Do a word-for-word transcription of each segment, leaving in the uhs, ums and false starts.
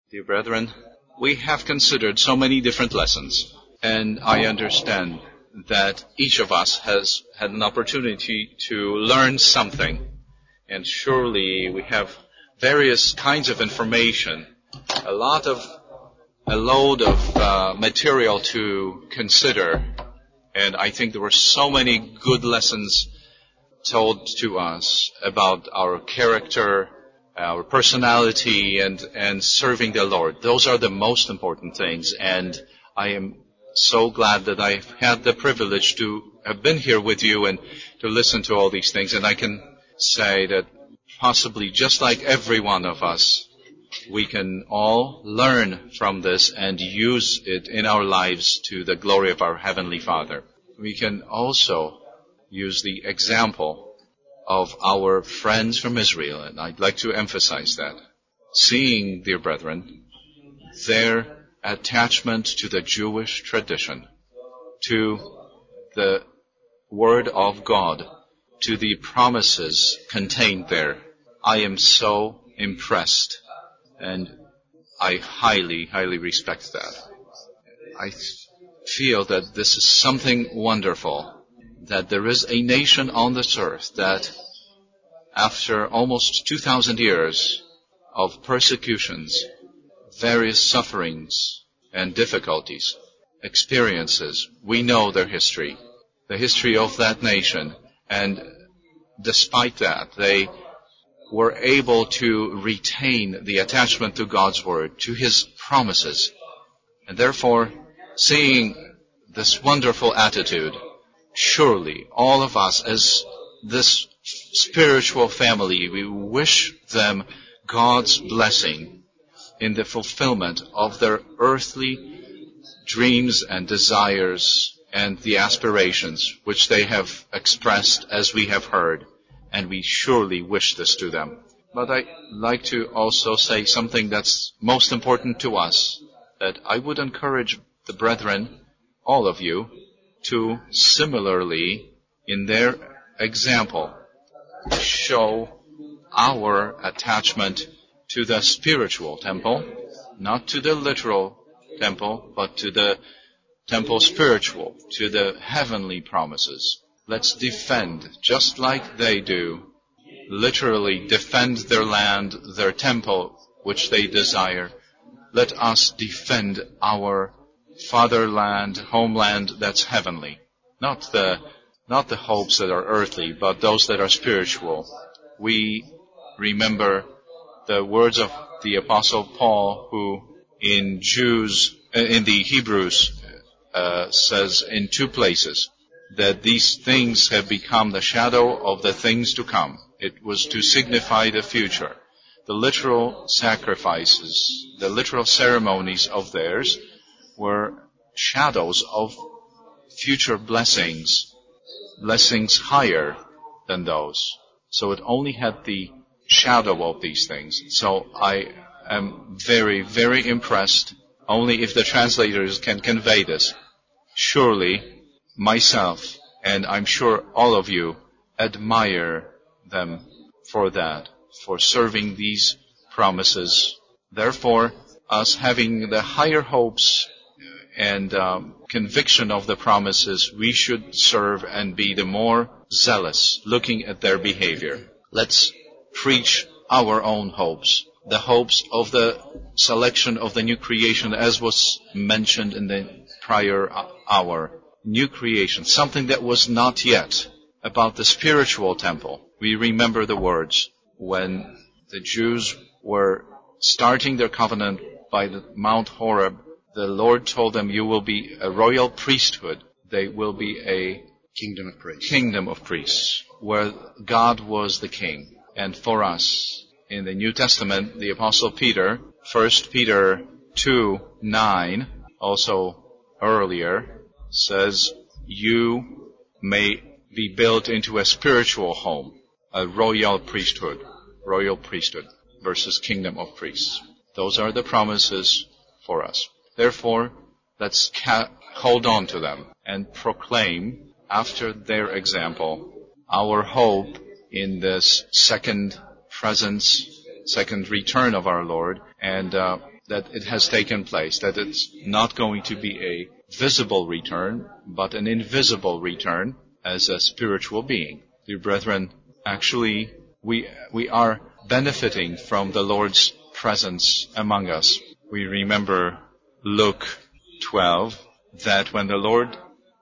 Dear brethren, we have considered so many different lessons, and I understand that each of us has had an opportunity to learn something, and surely we have various kinds of information, a lot of, a load of uh, material to consider, and I think there were so many good lessons told to us about our character, our personality, and, and serving the Lord. Those are the most important things, and I am so glad that I've had the privilege to have been here with you and to listen to all these things. And I can say that possibly just like every one of us, we can all learn from this and use it in our lives to the glory of our Heavenly Father. We can also use the example of our friends from Israel, and I'd like to emphasize that. Seeing, dear brethren, their attachment to the Jewish tradition, to the Word of God, to the promises contained there, I am so impressed, and I highly, highly respect that. I feel that this is something wonderful, that there is a nation on this earth that, after almost two thousand years of persecutions, various sufferings and difficulties, experiences, we know their history, the history of that nation, and despite that, they were able to retain the attachment to God's Word, to His promises. And therefore, seeing this wonderful attitude, surely all of us as this spiritual family, we wish them God's blessing in the fulfillment of their earthly dreams and desires and the aspirations which they have expressed as we have heard. And we surely wish this to them. But I'd like to also say something that's most important to us, that I would encourage the brethren, all of you, to similarly, in their example, show our attachment to the spiritual temple, not to the literal temple, but to the temple spiritual, to the heavenly promises. Let's defend, just like they do, literally defend their land, their temple, which they desire. Let us defend our fatherland, homeland that's heavenly. Not the, not the hopes that are earthly, but those that are spiritual. We remember the words of the Apostle Paul, who in Jews, in the Hebrews, uh, says in two places that these things have become the shadow of the things to come. It was to signify the future. The literal sacrifices, the literal ceremonies of theirs were shadows of future blessings, blessings higher than those. So it only had the shadow of these things. So I am very, very impressed, only if the translators can convey this. Surely, myself, and I'm sure all of you, admire them for that, for serving these promises. Therefore, us having the higher hopes and um, conviction of the promises, we should serve and be the more zealous looking at their behavior. Let's preach our own hopes, the hopes of the selection of the new creation, as was mentioned in the prior hour. New creation, something that was not yet. About the spiritual temple, we remember the words when the Jews were starting their covenant by the Mount Horeb. The Lord told them, you will be a royal priesthood. They will be a kingdom of priests, kingdom of priests, where God was the king. And for us, in the New Testament, the Apostle Peter, First Peter two nine, also earlier, says, you may be built into a spiritual home, a royal priesthood, royal priesthood versus kingdom of priests. Those are the promises for us. Therefore, let's ca- hold on to them and proclaim, after their example, our hope in this second presence, second return of our Lord, and uh, that it has taken place, that it's not going to be a visible return, but an invisible return as a spiritual being. Dear brethren, actually, we we are benefiting from the Lord's presence among us. We remember Luke twelve, that when the Lord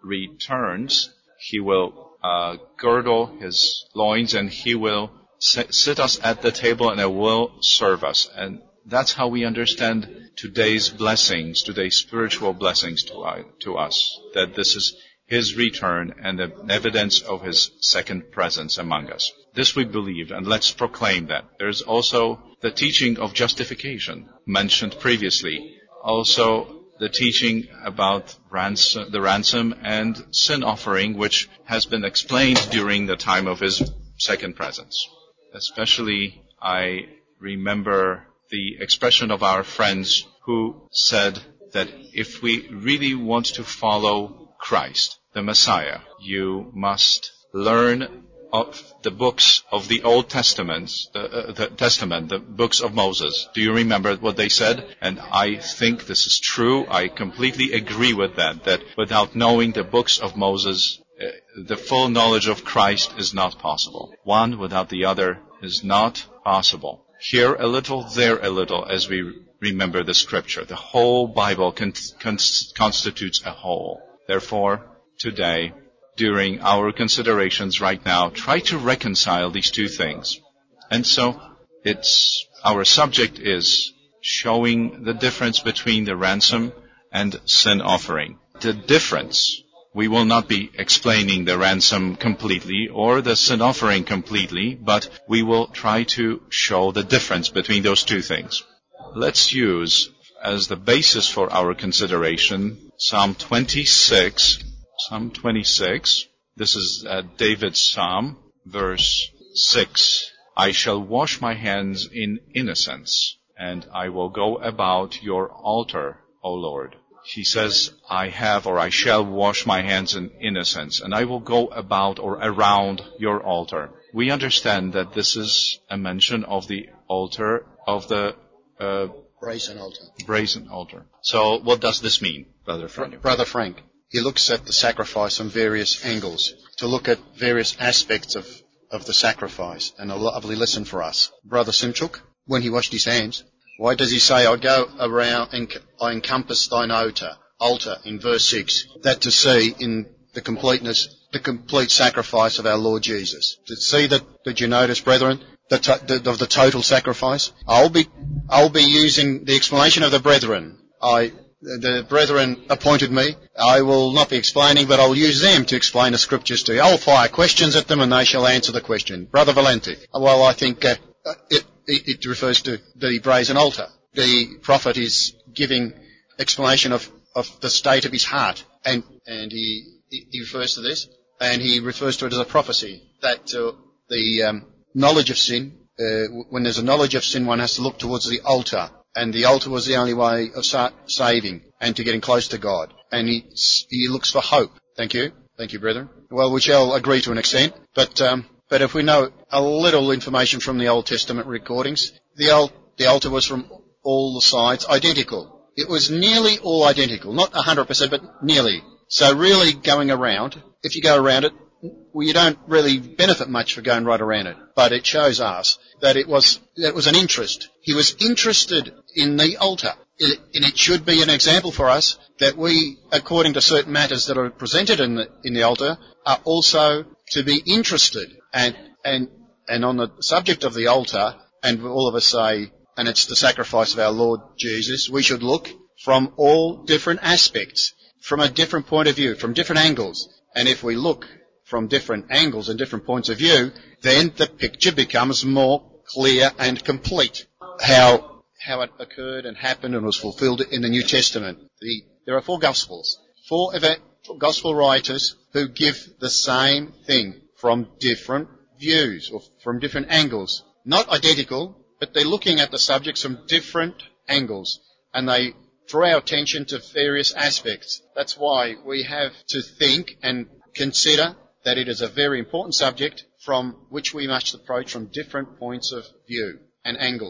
returns, He will uh, girdle His loins and He will sit us at the table and it will serve us. And that's how we understand today's blessings, today's spiritual blessings to, uh, to us, that this is His return and the evidence of His second presence among us. This we believe, and let's proclaim that. There's also the teaching of justification mentioned previously. Also the teaching about ransom, the ransom and sin offering, which has been explained during the time of His second presence. Especially, I remember the expression of our friends who said that if we really want to follow Christ, the Messiah, you must learn of the books of the Old Testament, the, uh, the Testament, the books of Moses. Do you remember what they said? And I think this is true. I completely agree with that, that without knowing the books of Moses, uh, the full knowledge of Christ is not possible. One without the other is not possible. Here a little, there a little, as we remember the scripture. The whole Bible con- con- constitutes a whole. Therefore, today, during our considerations right now, try to reconcile these two things. And so, it's, our subject is showing the difference between the ransom and sin offering. The difference, we will not be explaining the ransom completely or the sin offering completely, but we will try to show the difference between those two things. Let's use as the basis for our consideration Psalm twenty-six. Psalm twenty-six. This is uh, David's Psalm, verse six. I shall wash my hands in innocence, and I will go about your altar, O Lord. He says, I have or I shall wash my hands in innocence, and I will go about or around your altar. We understand that this is a mention of the altar, of the uh, brazen altar. Brazen altar. So what does this mean, Brother Frank? Brother Frank, he looks at the sacrifice from various angles, to look at various aspects of, of the sacrifice, and a lovely lesson for us. Brother Simchuk, when he washed his hands, why does he say, I go around and I encompass thine altar, altar in verse six, that to see in the completeness, the complete sacrifice of our Lord Jesus. To see that, did you notice, brethren, the, to, the of the total sacrifice? I'll be, I'll be using the explanation of the brethren. I, the brethren appointed me. I will not be explaining, but I'll use them to explain the scriptures to you. I'll fire questions at them and they shall answer the question. Brother Valenti, well, I think uh, it, it refers to the brazen altar. The prophet is giving explanation of, of the state of his heart, and, and he, he refers to this, and he refers to it as a prophecy, that uh, the um, knowledge of sin, uh, when there's a knowledge of sin, one has to look towards the altar. And the altar was the only way of sa- saving and to getting close to God. And he he looks for hope. Thank you. Thank you, brethren. Well, we shall agree to an extent. But um, but if we know a little information from the Old Testament recordings, the, al- the altar was from all the sides identical. It was nearly all identical. Not one hundred percent, but nearly. So really going around, if you go around it, well, you don't really benefit much for going right around it. But it shows us that it was that it was an interest. He was interested in the altar. It, and it should be an example for us that we, according to certain matters that are presented in the, in the altar, are also to be interested. And, and, and on the subject of the altar, and all of us say, and it's the sacrifice of our Lord Jesus, we should look from all different aspects, from a different point of view, from different angles. And if we look from different angles and different points of view, then the picture becomes more clear and complete. How how it occurred and happened and was fulfilled in the New Testament. The, there are four Gospels, four, eva- four Gospel writers who give the same thing from different views or from different angles. Not identical, but they're looking at the subjects from different angles, and they draw our attention to various aspects. That's why we have to think and consider that it is a very important subject from which we must approach from different points of view and angles.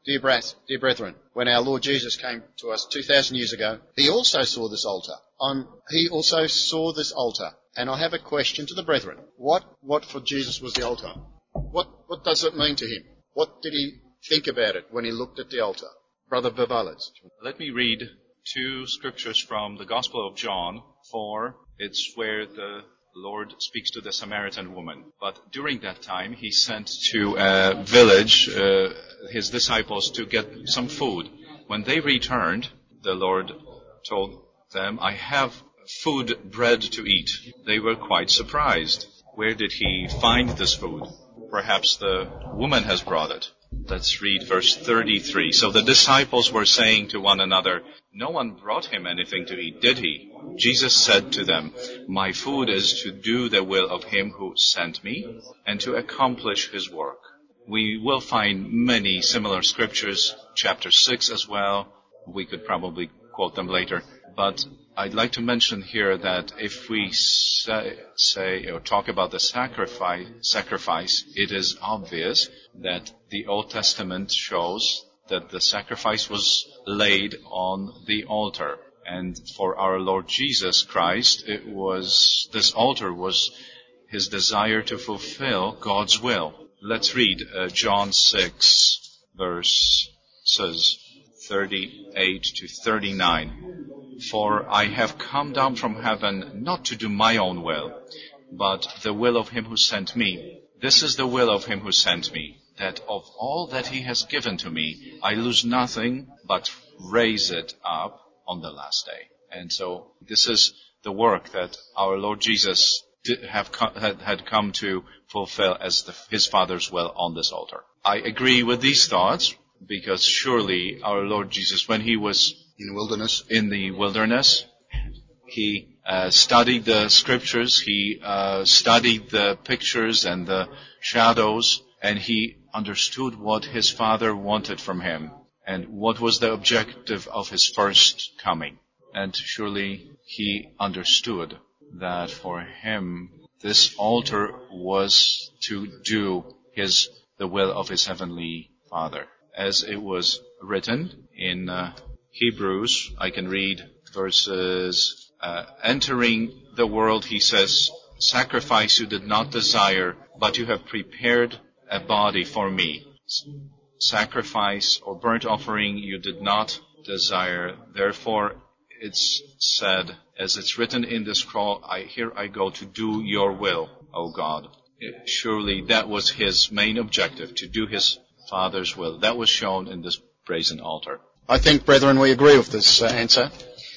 Dear, brass, dear brethren, when our Lord Jesus came to us two thousand years ago, he also saw this altar. Um, he also saw this altar. And I have a question to the brethren. What, what for Jesus was the altar? What, what does it mean to him? What did he think about it when he looked at the altar? Brother Vivalets. Let me read two scriptures from the Gospel of John, for it's where the Lord speaks to the Samaritan woman. But during that time, he sent to a village uh, his disciples to get some food. When they returned, the Lord told them, I have food, bread to eat. They were quite surprised. Where did he find this food? Perhaps the woman has brought it. Let's read verse thirty-three. So the disciples were saying to one another, no one brought him anything to eat, did he? Jesus said to them, my food is to do the will of him who sent me and to accomplish his work. We will find many similar scriptures, chapter six as well. We could probably quote them later. But I'd like to mention here that if we say, say or talk about the sacrifice, sacrifice, it is obvious that the Old Testament shows that the sacrifice was laid on the altar. And for our Lord Jesus Christ, it was, this altar was his desire to fulfill God's will. Let's read uh, John six, verses thirty-eight to thirty-nine. For I have come down from heaven not to do my own will, but the will of him who sent me. This is the will of him who sent me, that of all that he has given to me, I lose nothing, but raise it up on the last day. And so this is the work that our Lord Jesus did have co- had, had come to fulfill as the, his Father's will on this altar. I agree with these thoughts, because surely our Lord Jesus, when he was in the wilderness, in the wilderness, he uh, studied the scriptures, he uh, studied the pictures and the shadows, and he understood what his Father wanted from him and what was the objective of his first coming. And surely he understood that for him this altar was to do his the will of his heavenly Father. As it was written in uh, Hebrews, I can read verses, uh, entering the world, he says, sacrifice you did not desire, but you have prepared a body for me. Sacrifice or burnt offering you did not desire. Therefore, it's said, as it's written in the scroll, I, here I go to do your will, O God. Surely that was his main objective, to do his Father's will. That was shown in this brazen altar. I think, brethren, we agree with this uh, answer.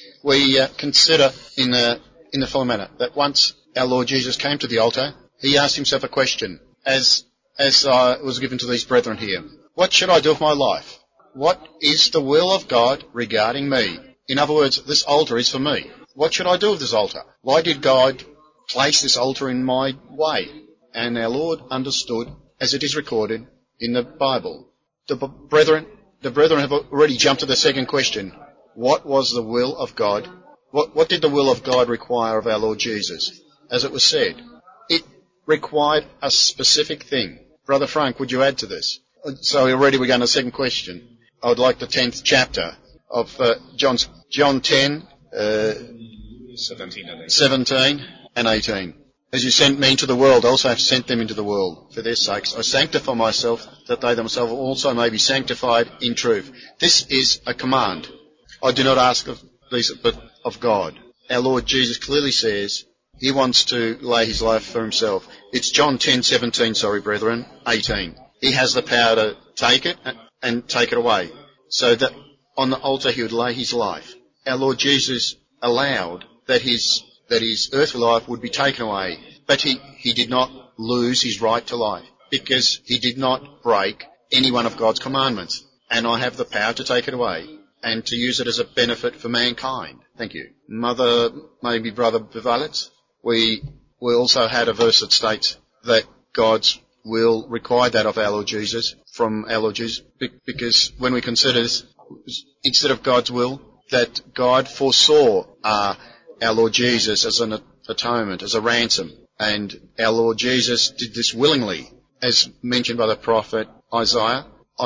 We uh, consider in the, in the following manner that once our Lord Jesus came to the altar, he asked himself a question, as as uh, was given to these brethren here. What should I do with my life? What is the will of God regarding me? In other words, this altar is for me. What should I do with this altar? Why did God place this altar in my way? And our Lord understood, as it is recorded in the Bible. The b- brethren, the brethren have already jumped to the second question. What was the will of God? What, what did the will of God require of our Lord Jesus? As it was said, it required a specific thing. Brother Frank, would you add to this? So already we're going to the second question. I would like the tenth chapter of uh, John's, John ten, uh, seventeen and eighteen. seventeen and eighteen. As you sent me into the world, I also have sent them into the world. For their sakes, I sanctify myself, that they themselves also may be sanctified in truth. This is a command. I do not ask of these, but of God. Our Lord Jesus clearly says he wants to lay his life for himself. It's John ten seventeen, sorry, brethren, eighteen. He has the power to take it and take it away. So that on the altar he would lay his life. Our Lord Jesus allowed that his that his earthly life would be taken away. But he, he did not lose his right to life, because he did not break any one of God's commandments. And I have the power to take it away and to use it as a benefit for mankind. Thank you. Mother, maybe Brother Vivalets, we, we also had a verse that states that God's will require that of our Lord Jesus, from our Lord Jesus, because when we consider this, instead of God's will, that God foresaw uh, our Lord Jesus as an atonement, as a ransom. And our Lord Jesus did this willingly, as mentioned by the prophet Isaiah, on the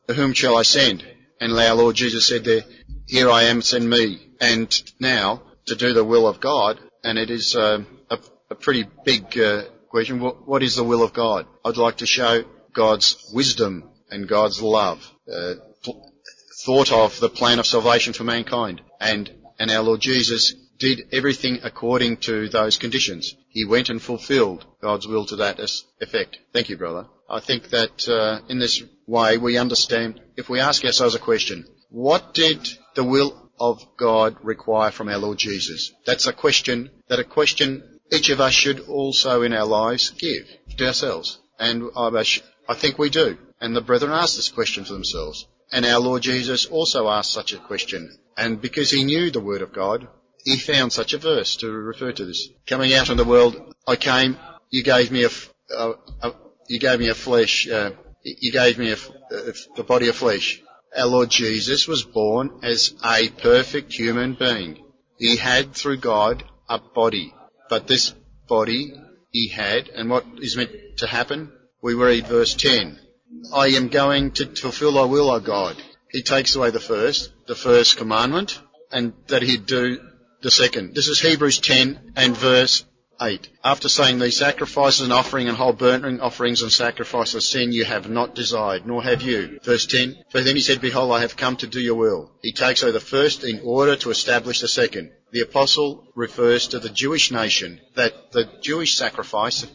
whom shall I send? And our Lord Jesus said there, here I am, send me. And now, to do the will of God, and it is uh, a, a pretty big uh, question, what, what is the will of God? I'd like to show God's wisdom and God's love, uh, pl- thought of the plan of salvation for mankind. And, and our Lord Jesus did everything according to those conditions. He went and fulfilled God's will to that effect. Thank you, brother. I think that uh, in this way we understand, if we ask ourselves a question, what did the will of God require from our Lord Jesus? That's a question, that a question each of us should also in our lives give to ourselves. And I think we do. And the brethren ask this question to themselves. And our Lord Jesus also asked such a question. And because he knew the Word of God, he found such a verse to refer to this. Coming out in the world, I came, you gave me a, a, a you gave me a flesh, uh, you gave me a, a, the body of flesh. Our Lord Jesus was born as a perfect human being. He had, through God, a body. But this body he had, and what is meant to happen? We read verse ten. I am going to fulfill thy will, O God. He takes away the first, the first commandment, and that he'd do the second. This is Hebrews ten and verse eight. After saying these sacrifices and offering and whole burnt offerings and sacrifices of sin you have not desired, nor have you. Verse ten. For then he said, behold, I have come to do your will. He takes away the first in order to establish the second. The apostle refers to the Jewish nation, that the Jewish sacrifice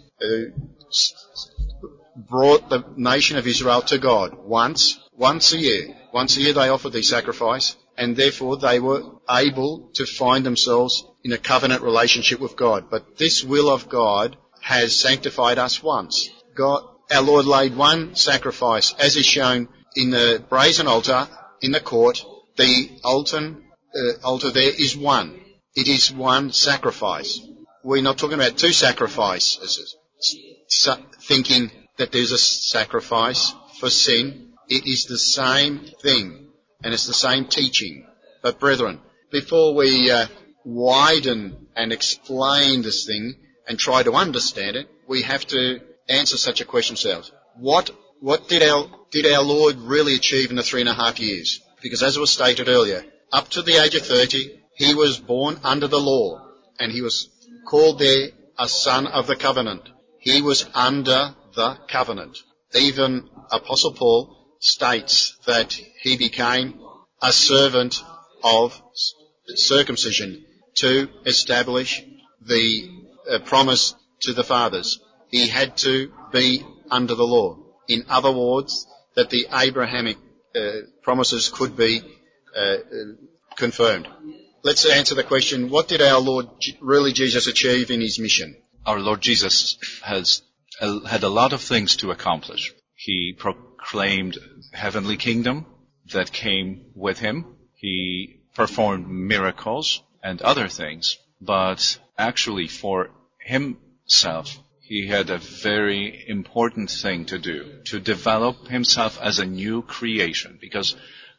uh, brought the nation of Israel to God once, once a year. Once a year they offered the sacrifice, and therefore they were able to find themselves in a covenant relationship with God. But this will of God has sanctified us once. God, our Lord laid one sacrifice, as is shown in the brazen altar in the court. The altar, uh, altar there is one. It is one sacrifice. We're not talking about two sacrifices, so, thinking that there's a sacrifice for sin. It is the same thing, and it's the same teaching. But brethren, before we uh, widen and explain this thing and try to understand it, we have to answer such a question ourselves. What what did our did our Lord really achieve in the three and a half years? Because as was stated earlier, up to the age of thirty, he was born under the law, and he was called there a son of the covenant. He was under the covenant. Even Apostle Paul states that he became a servant of circumcision to establish the uh, promise to the fathers. He had to be under the law. In other words, that the Abrahamic uh, promises could be uh, uh, confirmed. Let's answer the question, what did our Lord really Jesus achieve in his mission? Our Lord Jesus has uh, had a lot of things to accomplish. He proclaimed heavenly kingdom that came with him. He performed miracles and other things. But actually for himself, he had a very important thing to do, to develop himself as a new creation. Because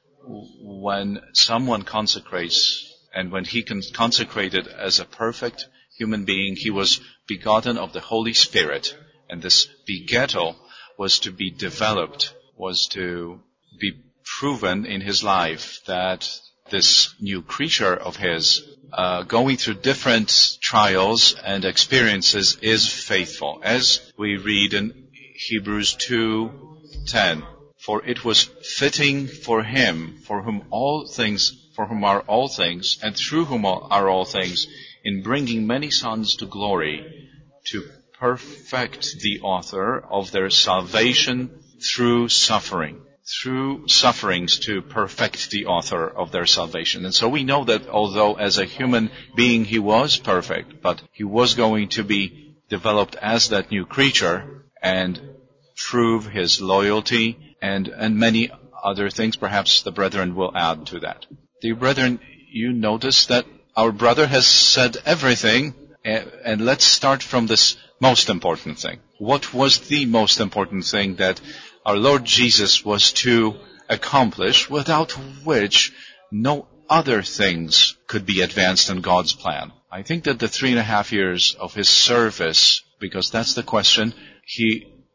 when someone consecrates, and when he consecrated as a perfect human being, he was begotten of the Holy Spirit. And this begettal was to be developed, was to be proven in his life that this new creature of his, uh, going through different trials and experiences, is faithful. As we read in Hebrews two ten, for it was fitting for him, for whom all things, for whom are all things, and through whom are all things, in bringing many sons to glory, to perfect the author of their salvation through suffering. Through sufferings to perfect the author of their salvation. And so we know that although as a human being he was perfect, but he was going to be developed as that new creature and prove his loyalty and, and many other things. Perhaps the brethren will add to that. Dear brethren, you notice that our brother has said everything, and, and let's start from this most important thing. What was the most important thing that our Lord Jesus was to accomplish, without which no other things could be advanced in God's plan? I think that the three and a half years of his service, because that's the question, he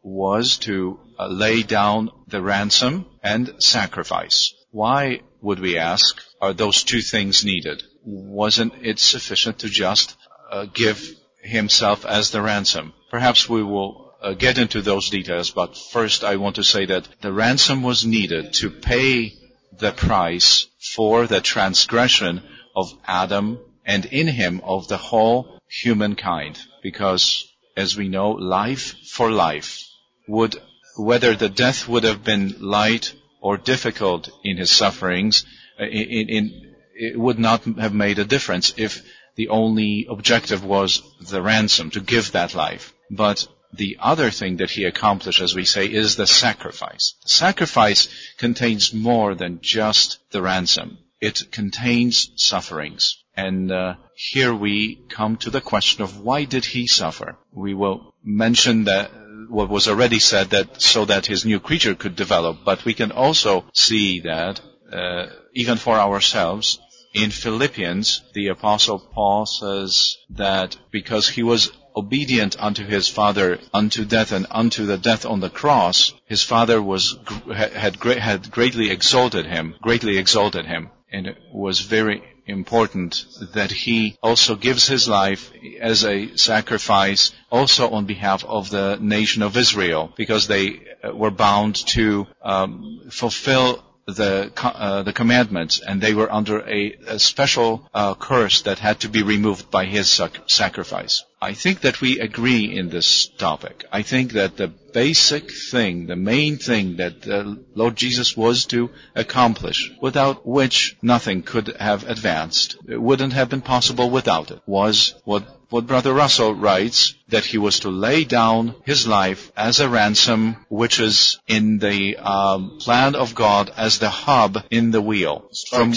was to uh, lay down the ransom and sacrifice. Why, would we ask, are those two things needed? Wasn't it sufficient to just uh, give himself as the ransom? Perhaps we will uh, get into those details, but first I want to say that the ransom was needed to pay the price for the transgression of Adam and in him of the whole humankind. Because, as we know, life for life would, whether the death would have been light or difficult in his sufferings, in, in, it would not have made a difference if the only objective was the ransom, to give that life. But the other thing that he accomplished, as we say, is the sacrifice. The sacrifice contains more than just the ransom. It contains sufferings. And uh, here we come to the question of why did he suffer? We will mention that what was already said, that so that his new creature could develop. But we can also see that uh, even for ourselves, in Philippians, the Apostle Paul says that because he was obedient unto his Father unto death and unto the death on the cross, his Father was had had greatly exalted him, greatly exalted him, and it was very important that he also gives his life as a sacrifice also on behalf of the nation of Israel, because they were bound to um, fulfill the uh, the commandments, and they were under a, a special uh, curse that had to be removed by his sac- sacrifice. I think that we agree in this topic. I think that the basic thing, the main thing that the Lord Jesus was to accomplish, without which nothing could have advanced, it wouldn't have been possible without it, was what what Brother Russell writes, that he was to lay down his life as a ransom, which is in the um, plan of God as the hub in the wheel. From,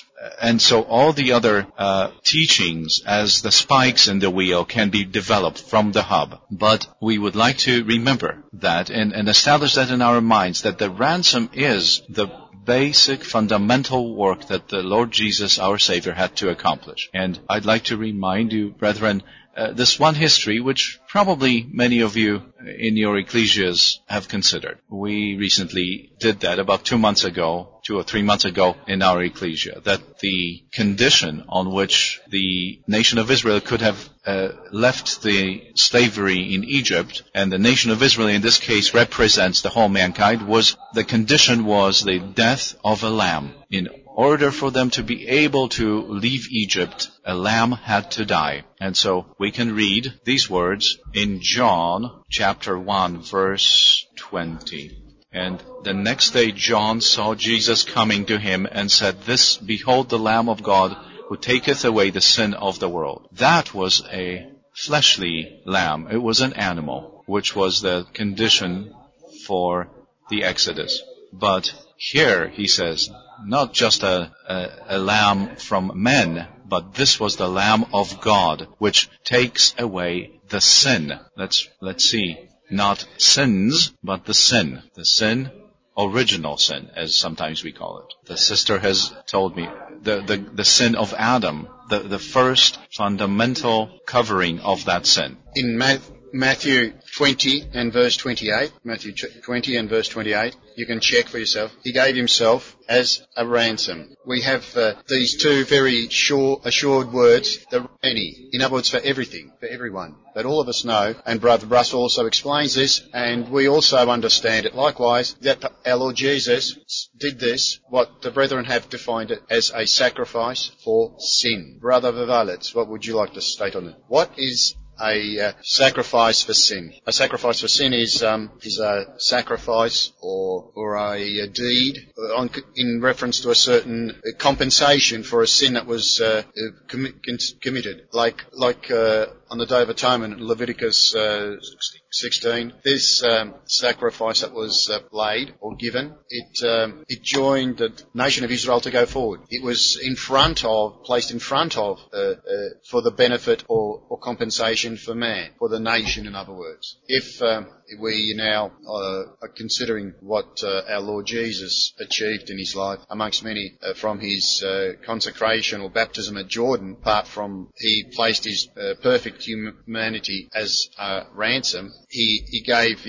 and so all the other uh, teachings as the spikes in the wheel can be developed from the hub. But we would like to remember that and, and establish that in our minds, that the ransom is the basic fundamental work that the Lord Jesus, our Savior, had to accomplish. And I'd like to remind you, brethren, uh, this one history, which probably many of you in your ecclesias have considered. We recently did that about two months ago, two or three months ago in our ecclesia, that the condition on which the nation of Israel could have uh, left the slavery in Egypt, and the nation of Israel in this case represents the whole mankind, was the condition was the death of a lamb. In order for them to be able to leave Egypt, a lamb had to die. And so we can read these words in John chapter one, verse twenty. And the next day John saw Jesus coming to him and said, "This, behold the Lamb of God, who taketh away the sin of the world." That was a fleshly lamb. It was an animal, which was the condition for the Exodus. But here he says, not just a, a, a lamb from men, but this was the Lamb of God, which takes away the sin. Let's, let's see. Not sins, but the sin. The sin, original sin, as sometimes we call it. The sister has told me, the, the, the sin of Adam, the, the first fundamental covering of that sin. In Matthew twenty and verse twenty-eight, Matthew twenty and verse twenty-eight, you can check for yourself. He gave himself as a ransom. We have uh, these two very sure, assured words, the any. In other words, for everything, for everyone. But all of us know, and Brother Russell also explains this, and we also understand it likewise, that our Lord Jesus did this, what the brethren have defined it as a sacrifice for sin. Brother Vivalets, what would you like to state on it? What is a uh, sacrifice for sin? A sacrifice for sin is um, is a sacrifice or or a, a deed on, in reference to a certain compensation for a sin that was uh, commi- committed, like like uh, on the Day of Atonement, Leviticus uh, sixteen. This um, sacrifice that was uh, laid or given, it um, it joined the nation of Israel to go forward. It was in front of, placed in front of, uh, uh, for the benefit or, or compensation for man, for the nation, in other words. If um, we now uh, are considering what uh, our Lord Jesus achieved in his life, amongst many, uh, from his uh, consecration or baptism at Jordan, apart from he placed his uh, perfect humanity as a ransom, he, he gave his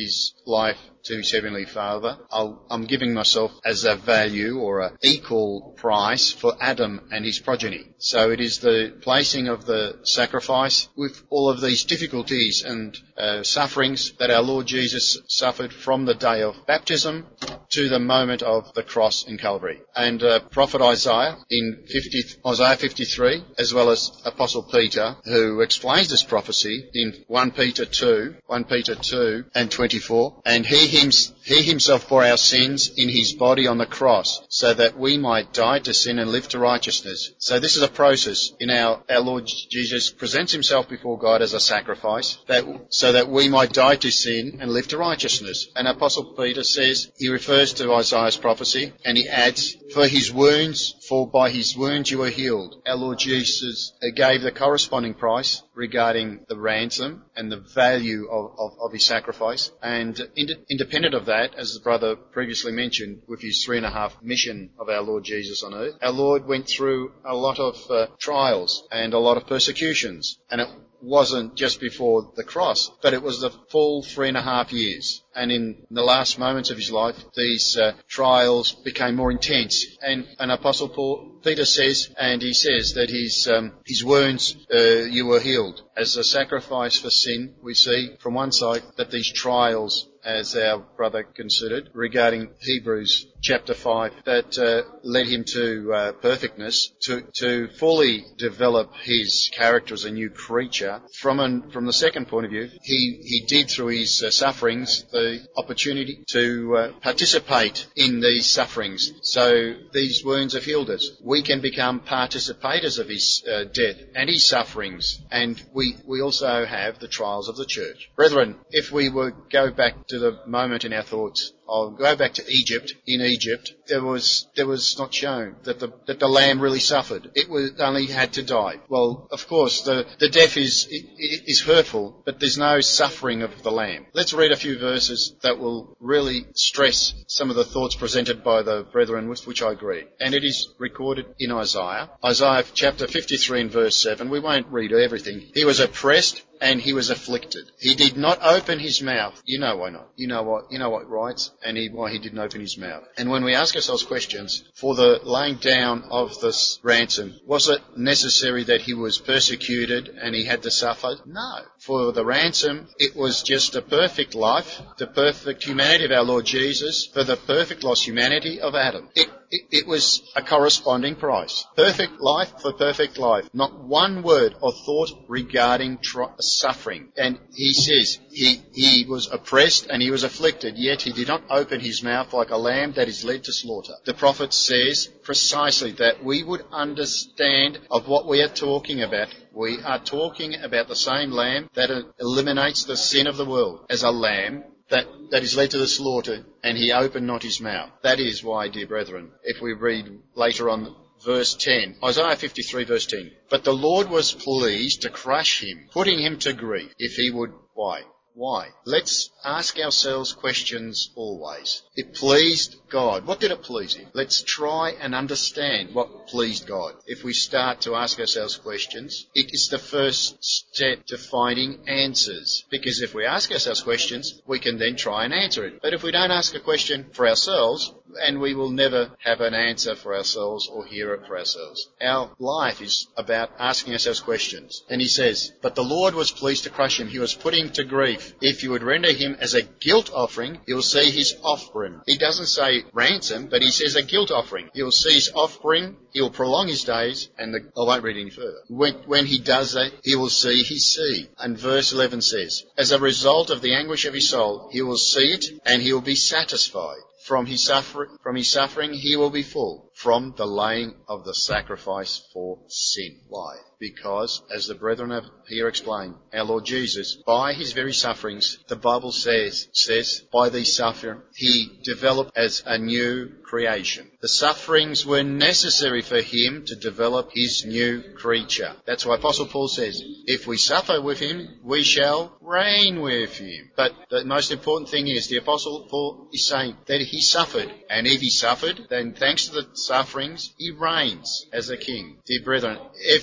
life to his Heavenly Father. I'll, I'm giving myself as a value or an equal price for Adam and his progeny. So it is the placing of the sacrifice with all of these difficulties and uh, sufferings that our Lord Jesus suffered from the day of baptism to the moment of the cross in Calvary. And uh, Prophet Isaiah in fifty, Isaiah fifty-three, as well as Apostle Peter, who explains this prophecy in First Peter two, First Peter two and twenty-four, and he, him, he himself bore our sins in his body on the cross, so that we might die to sin and live to righteousness. So this is a process in our, our Lord Jesus presents himself before God as a sacrifice, that so that we might die to sin and live to righteousness. And Apostle Peter says, he refers to Isaiah's prophecy, and he adds, for his wounds, for by his wounds you were healed. Our Lord Jesus gave the corresponding price regarding the ransom and the value of, of, of his sacrifice. And ind- independent of that, as the brother previously mentioned, with his three and a half mission of our Lord Jesus on earth, our Lord went through a lot of uh, trials and a lot of persecutions. And it wasn't just before the cross, but it was the full three and a half years. And in the last moments of his life, these uh, trials became more intense. And, and Apostle Paul, Peter says, and he says that his um, his wounds uh, you were healed. As a sacrifice for sin, we see from one side that these trials, as our brother considered, regarding Hebrews chapter five, that uh, led him to uh, perfectness, to, to fully develop his character as a new creature. From an, from the second point of view, he, he did through his uh, sufferings the opportunity to uh, participate in these sufferings. So these wounds have healed us. We can become participators of his uh, death and his sufferings, and we, we also have the trials of the church. Brethren, if we were go back to the moment in our thoughts, I'll go back to Egypt. In Egypt, there was there was not shown that the that the lamb really suffered. It was only had to die. Well, of course, the the death is is hurtful, but there's no suffering of the lamb. Let's read a few verses that will really stress some of the thoughts presented by the brethren, with which I agree. And it is recorded in Isaiah, Isaiah chapter fifty-three and verse seven. We won't read everything. He was oppressed and he was afflicted. He did not open his mouth. You know why not. You know what, you know what writes, and he, why he didn't open his mouth. And when we ask ourselves questions, for the laying down of this ransom, was it necessary that he was persecuted and he had to suffer? No. For the ransom, it was just a perfect life, the perfect humanity of our Lord Jesus, for the perfect lost humanity of Adam. It It, it was a corresponding price. Perfect life for perfect life. Not one word or thought regarding tr- suffering. And he says he, he was oppressed and he was afflicted, yet he did not open his mouth like a lamb that is led to slaughter. The prophet says precisely that we would understand of what we are talking about. We are talking about the same lamb that eliminates the sin of the world as a lamb that, that is led to the slaughter, and he opened not his mouth. That is why, dear brethren, if we read later on verse ten, Isaiah fifty-three verse ten, but the Lord was pleased to crush him, putting him to grief, if he would. Why? Why? Let's ask ourselves questions always. It pleased God. What did it please him? Let's try and understand what pleased God. If we start to ask ourselves questions, it is the first step to finding answers. Because if we ask ourselves questions, we can then try and answer it. But if we don't ask a question for ourselves, and we will never have an answer for ourselves or hear it for ourselves. Our life is about asking ourselves questions. And he says, but the Lord was pleased to crush him. He was put him to grief. If you would render him as a guilt offering, you'll see his offspring. He doesn't say ransom, but he says a guilt offering. You'll see his offspring. He'll prolong his days, and the, I won't read any further. When, when he does that, he will see his seed. And verse eleven says, as a result of the anguish of his soul, he will see it, and he will be satisfied. From his, suffer- from his suffering he will be full, from the laying of the sacrifice for sin. Why? Because, as the brethren have here explained, our Lord Jesus, by his very sufferings, the Bible says, says, by these sufferings, he developed as a new creation. The sufferings were necessary for him to develop his new creature. That's why Apostle Paul says, if we suffer with him, we shall reign with him. But the most important thing is, the Apostle Paul is saying that he suffered. And if he suffered, then thanks to the sufferings, he reigns as a king. Dear brethren, if, if the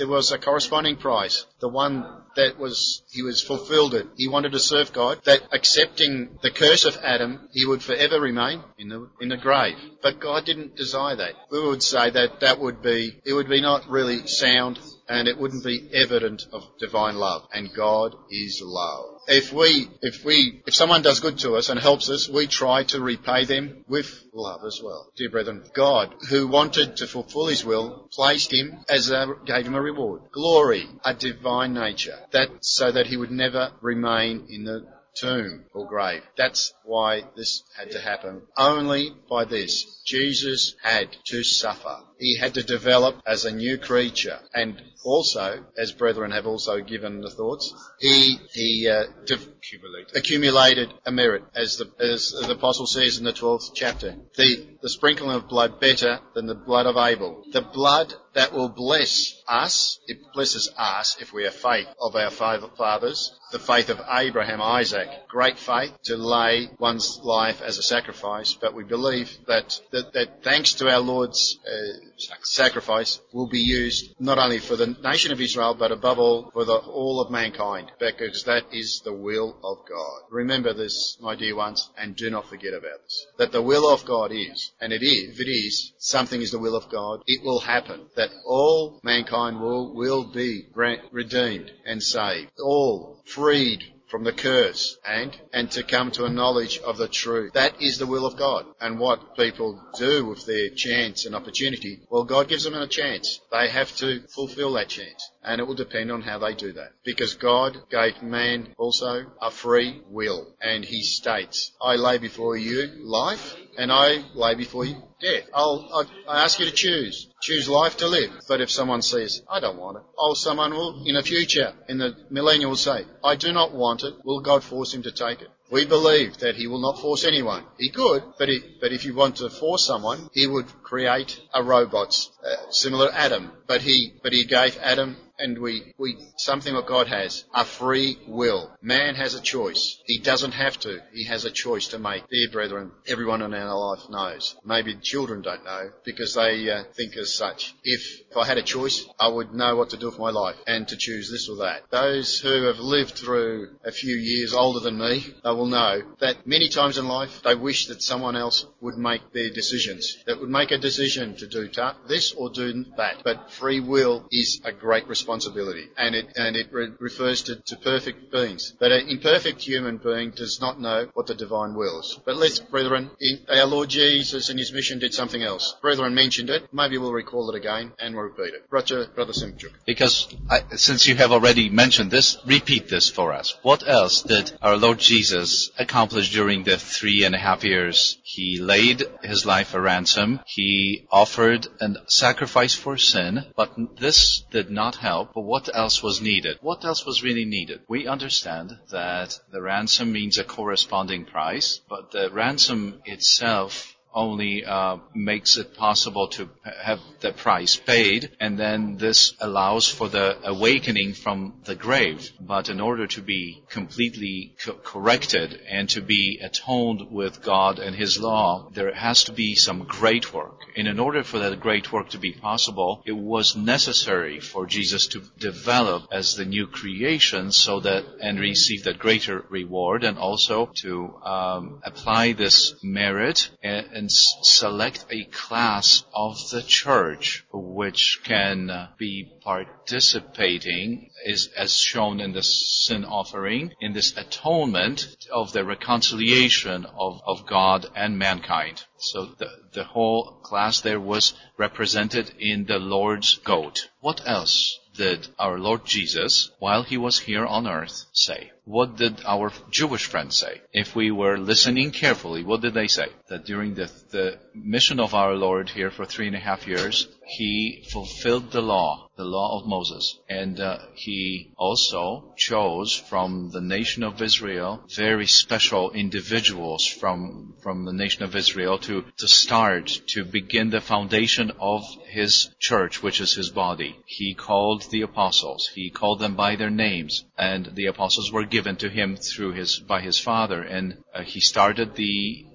there was a corresponding price, the one that was, he was fulfilled it. He wanted to serve God, that accepting the curse of Adam, he would forever remain in the in the grave. But God didn't desire that. We would say that that would be, it would be not really sound, and it wouldn't be evident of divine love. And God is love. If we, if we, if someone does good to us and helps us, we try to repay them with love as well. Dear brethren, God, who wanted to fulfill his will, placed him as a, gave him a reward. Glory, a divine nature, that, so that he would never remain in the tomb or grave. That's why this had to happen. Only by this, Jesus had to suffer. He had to develop as a new creature. And also, as brethren have also given the thoughts, he he uh, de- accumulated. accumulated a merit, as the as the apostle says in the twelfth chapter. The the sprinkling of blood better than the blood of Abel. The blood that will bless us, it blesses us if we have faith of our fathers, the faith of Abraham, Isaac, great faith to lay one's life as a sacrifice. But we believe that that, that thanks to our Lord's uh, sacrifice will be used not only for the nation of Israel, but above all for the, all of mankind, because that is the will of God. Remember this, my dear ones, and do not forget about this, that the will of God is, and it is, if it is, something is the will of God, it will happen, that all mankind will, will be redeemed and saved, all freed from the curse, and and to come to a knowledge of the truth. That is the will of God. And what people do with their chance and opportunity, well, God gives them a chance. They have to fulfill that chance. And it will depend on how they do that. Because God gave man also a free will. And he states, I lay before you life, and I lay before you death. I'll, I'll, I ask you to choose. Choose life to live. But if someone says, I don't want it, oh, someone will, in the future, in the millennium will say, I do not want it, will God force him to take it? We believe that he will not force anyone. He could, but, he, but if you want to force someone, he would create a robot, uh, similar to Adam. But he, but he gave Adam, and we, we, something what God has, a free will. Man has a choice. He doesn't have to. He has a choice to make. Dear brethren, everyone in our life knows. Maybe children don't know because they uh, think as such. If, if I had a choice, I would know what to do with my life and to choose this or that. Those who have lived through a few years older than me, they will know that many times in life they wish that someone else would make their decisions, that would make a decision to do ta- this or do that. But free will is a great responsibility, and it and it re- refers to, to perfect beings. But an imperfect human being does not know what the divine will is. But let's, brethren, in, our Lord Jesus in his mission did something else. Brethren mentioned it. Maybe we'll recall it again and we'll repeat it. Brother, Brother Simchuk. Because I, since you have already mentioned this, repeat this for us. What else did our Lord Jesus accomplish during the three and a half years? He laid his life a ransom. He offered a sacrifice for sin, but this did not help. But what else was needed? What else was really needed? We understand that the ransom means a corresponding price, but the ransom itself only uh, makes it possible to have the price paid, and then this allows for the awakening from the grave. But in order to be completely co- corrected and to be atoned with God and his law, there has to be some great work. And in order for that great work to be possible, it was necessary for Jesus to develop as the new creation so that and receive that greater reward, and also to um, apply this merit and, and select a class of the church which can uh, be participating, is as shown in the sin offering, in this atonement of the reconciliation of, of God and mankind. So the, the whole class there was represented in the Lord's goat. What else did our Lord Jesus, while he was here on earth, say? What did our Jewish friends say? If we were listening carefully, what did they say? That during the, the mission of our Lord here for three and a half years, he fulfilled the law, the law of Moses. And uh, he also chose from the nation of Israel very special individuals from from the nation of Israel to, to start, to begin the foundation of his church, which is his body. He called the apostles. He called them by their names. And the apostles were given to him through his by his Father. And uh, he started the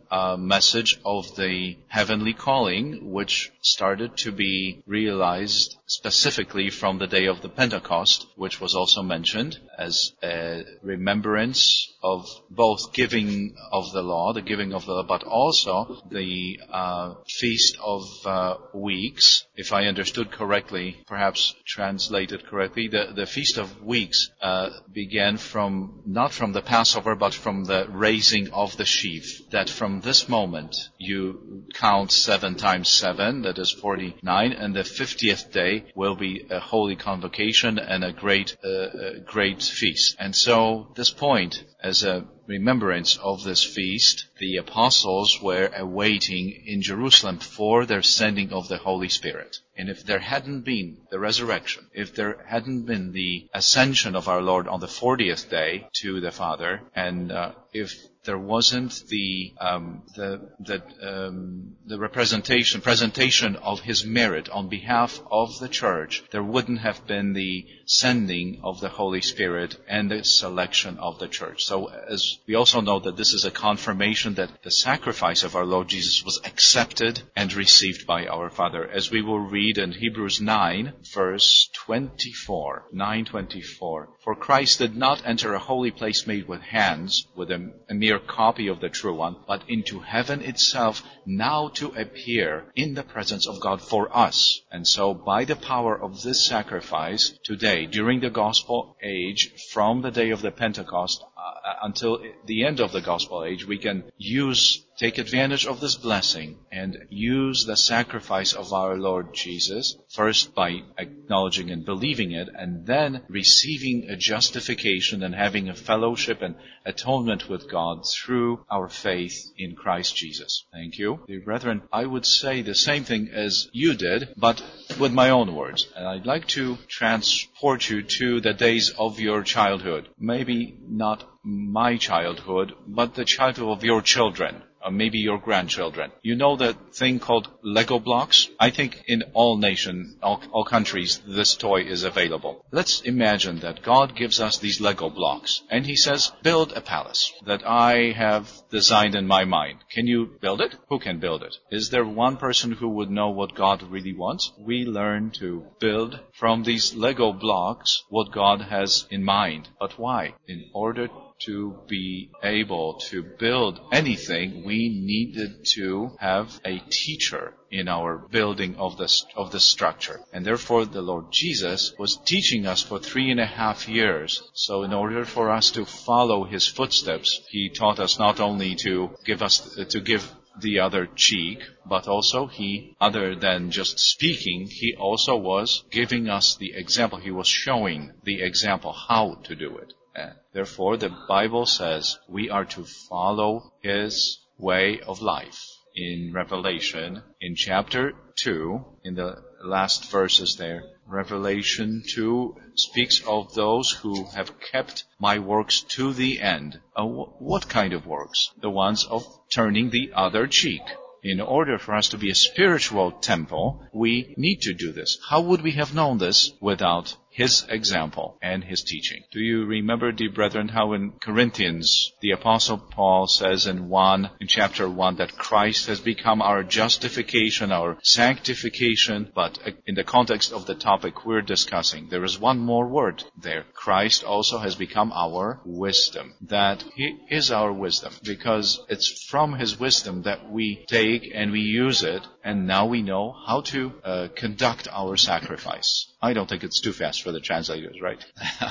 uh, message of the heavenly calling, which started to be realized specifically from the day of the Pentecost, which was also mentioned as a remembrance of both giving of the law, the giving of the law, but also the uh, Feast of uh, Weeks. If I understood correctly, perhaps translated correctly, the, the Feast of Weeks uh, began from, not from the Passover, but from the raising of the sheaf. That from this moment you count seven times seven, that is forty-nine, and the fiftieth day will be a holy convocation and a great, uh, a great feast. And so this point, as a remembrance of this feast, the apostles were awaiting in Jerusalem for their sending of the Holy Spirit. And if there hadn't been the resurrection, if there hadn't been the ascension of our Lord on the fortieth day to the Father, and uh, if there wasn't the um, the the, um, the representation presentation of His merit on behalf of the church, there wouldn't have been the sending of the Holy Spirit and the selection of the church. So, as we also know that this is a confirmation that the sacrifice of our Lord Jesus was accepted and received by our Father, as we will read in Hebrews nine, verse twenty-four, nine twenty-four. For Christ did not enter a holy place made with hands, with a, a mere copy of the true one, but into heaven itself, now to appear in the presence of God for us. And so, by the power of this sacrifice, today, during the gospel age, from the day of the Pentecost uh, until the end of the gospel age, we can use take advantage of this blessing and use the sacrifice of our Lord Jesus, first by acknowledging and believing it, and then receiving a justification and having a fellowship and atonement with God through our faith in Christ Jesus. Thank you. Dear brethren, I would say the same thing as you did, but with my own words. And I'd like to transport you to the days of your childhood. Maybe not my childhood, but the childhood of your children. Or maybe your grandchildren. You know that thing called Lego blocks? I think in all nations, all, all countries, this toy is available. Let's imagine that God gives us these Lego blocks, and He says, build a palace that I have designed in my mind. Can you build it? Who can build it? Is there one person who would know what God really wants? We learn to build from these Lego blocks what God has in mind. But why? In order to be able to build anything, we needed to have a teacher in our building of this of the structure. And therefore the Lord Jesus was teaching us for three and a half years. So in order for us to follow His footsteps, He taught us not only to give us to give the other cheek, but also He, other than just speaking, He also was giving us the example. He was showing the example how to do it. Therefore, the Bible says we are to follow His way of life. In Revelation, in chapter two, in the last verses there, Revelation two speaks of those who have kept my works to the end. Uh, what kind of works? The ones of turning the other cheek. In order for us to be a spiritual temple, we need to do this. How would we have known this without His example and His teaching? Do you remember, dear brethren, how in Corinthians, the Apostle Paul says in one, in chapter one, that Christ has become our justification, our sanctification, but in the context of the topic we're discussing, there is one more word there. Christ also has become our wisdom. That He is our wisdom, because it's from His wisdom that we take and we use it, and now we know how to uh, conduct our sacrifice. I don't think it's too fast for the translators, right?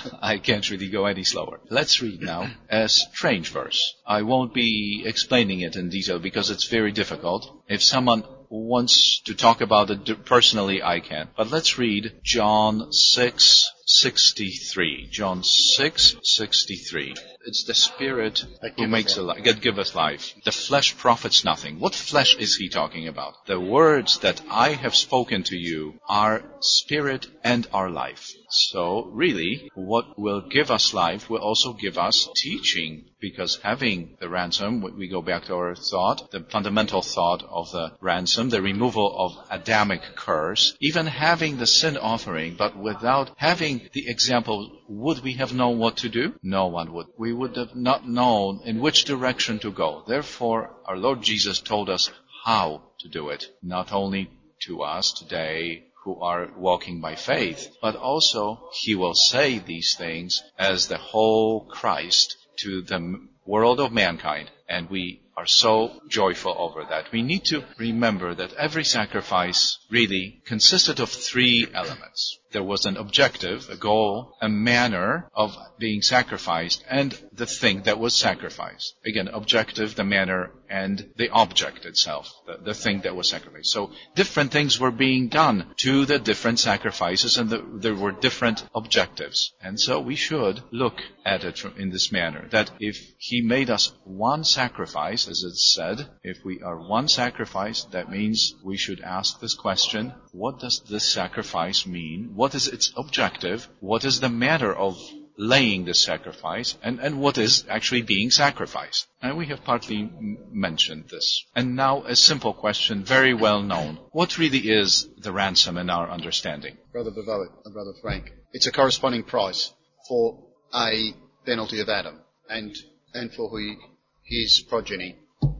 I can't really go any slower. Let's read now a strange verse. I won't be explaining it in detail because it's very difficult. If someone wants to talk about it personally, I can. But let's read John six sixty-three. John six sixty-three. It's the Spirit who makes a life, give us life. The flesh profits nothing. What flesh is He talking about? The words that I have spoken to you are spirit and are life. So really, what will give us life will also give us teaching. Because having the ransom, we go back to our thought, the fundamental thought of the ransom, the removal of Adamic curse, even having the sin offering, but without having the example, would we have known what to do? No one would. We would have not known in which direction to go. Therefore, our Lord Jesus told us how to do it, not only to us today who are walking by faith, but also He will say these things as the whole Christ to the world of mankind, and we are so joyful over that. We need to remember that every sacrifice really consisted of three elements. There was an objective, a goal, a manner of being sacrificed, and the thing that was sacrificed. Again, objective, the manner, and the object itself, the, the thing that was sacrificed. So different things were being done to the different sacrifices, and the, there were different objectives. And so we should look at it in this manner, that if He made us one sacrifice, as it's said, if we are one sacrifice, that means we should ask this question: what does this sacrifice mean? What is its objective? What is the manner of laying the sacrifice? And, and what is actually being sacrificed? And we have partly m- mentioned this. And now a simple question, very well known. What really is the ransom in our understanding? Brother Bavoit and Brother Frank, it's a corresponding price for a penalty of Adam and, and for he, his progeny.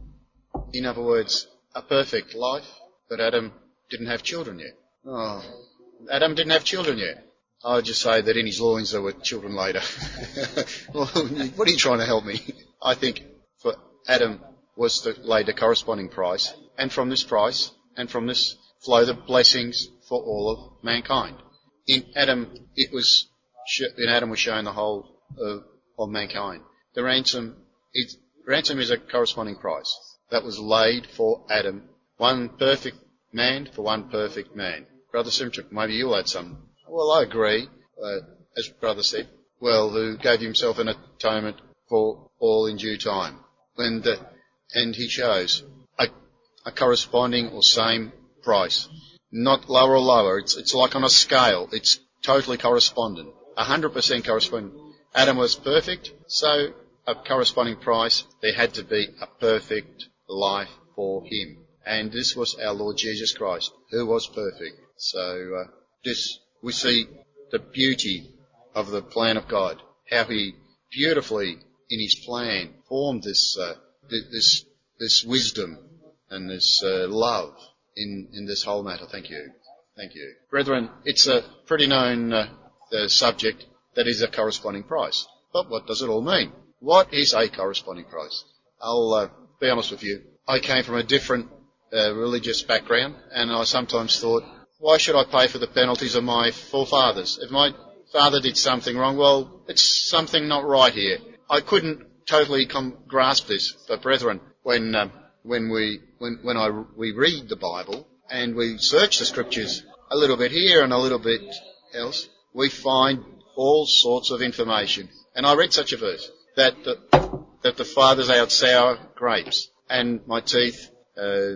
In other words, a perfect life, but Adam didn't have children yet. Oh, Adam didn't have children yet. I'll just say that in his loins there were children later. Well, what are you trying to help me? I think for Adam was the, laid the corresponding price, and from this price, and from this flow the blessings for all of mankind. In Adam, it was in Adam was shown the whole of, of mankind. The ransom, it, ransom is a corresponding price that was laid for Adam, one perfect man for one perfect man. Brother Simchuk, maybe you'll add some. Well, I agree, uh, as Brother said, well, who gave himself an atonement for all in due time. And, uh, and he shows a, a corresponding or same price. Not lower or lower. It's, it's like on a scale. It's totally correspondent. A hundred percent correspondent. Adam was perfect, so a corresponding price, there had to be a perfect life for him. And this was our Lord Jesus Christ, who was perfect. So, uh, this, we see the beauty of the plan of God, how He beautifully, in His plan, formed this, uh, this, this wisdom and this, uh, love in, in this whole matter. Thank you. Thank you. Brethren, it's a pretty known, uh, the subject that is a corresponding price. But what does it all mean? What is a corresponding price? I'll, uh, be honest with you. I came from a different, uh, religious background, and I sometimes thought, why should I pay for the penalties of my forefathers? If my father did something wrong, well, it's something not right here. I couldn't totally com- grasp this, but brethren, when um, when we when when I we read the Bible and we search the Scriptures a little bit here and a little bit else, we find all sorts of information. And I read such a verse that the, that the fathers ate sour grapes, and my teeth uh,